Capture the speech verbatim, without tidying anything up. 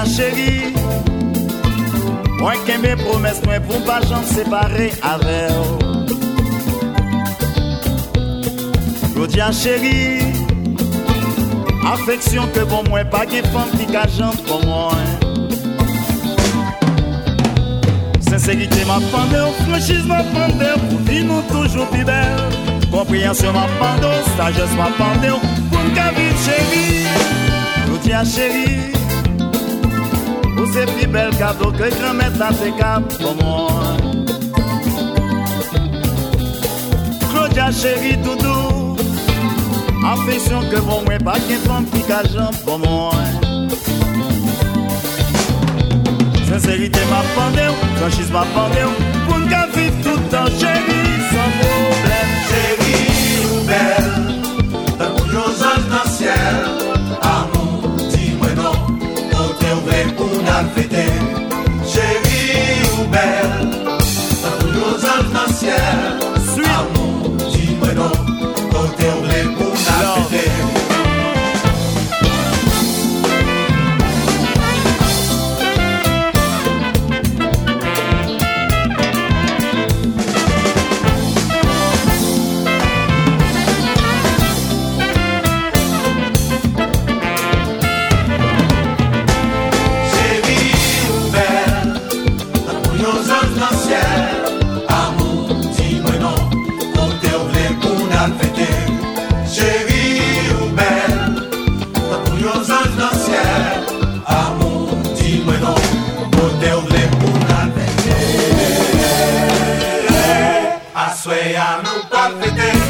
chérie, moi qui mes promesses, moi pour pas j'en séparer avec vous. Claudia chérie, affection que bon moi pas qui femme qui cajante pour moi. Sincérité m'a pendé, franchise m'a pendé, pour vivre nous toujours plus belle. Compréhension m'a pendé, sagesse m'a pendé, pour une vivre chérie. Claudia chérie, vous c'est plus belle cadeau que grand-mère dans tes cap pour moi. Claudia chérie tout doux, affection que bon moi pas qu'un femme qui cajante pour moi. Sincérité m'a pendé, franchise m'a pendé, pour une vivre tout le temps chérie sans problème. Chérie ou belle, t'as toujours ange dans le ciel. Amour, dis-moi non, côté vrai pour nous fêter. Chérie ou belle, t'as toujours ange dans le ciel. Amour, dis-moi non, côté vrai pour nous fêter. Soy a nous pas fêter.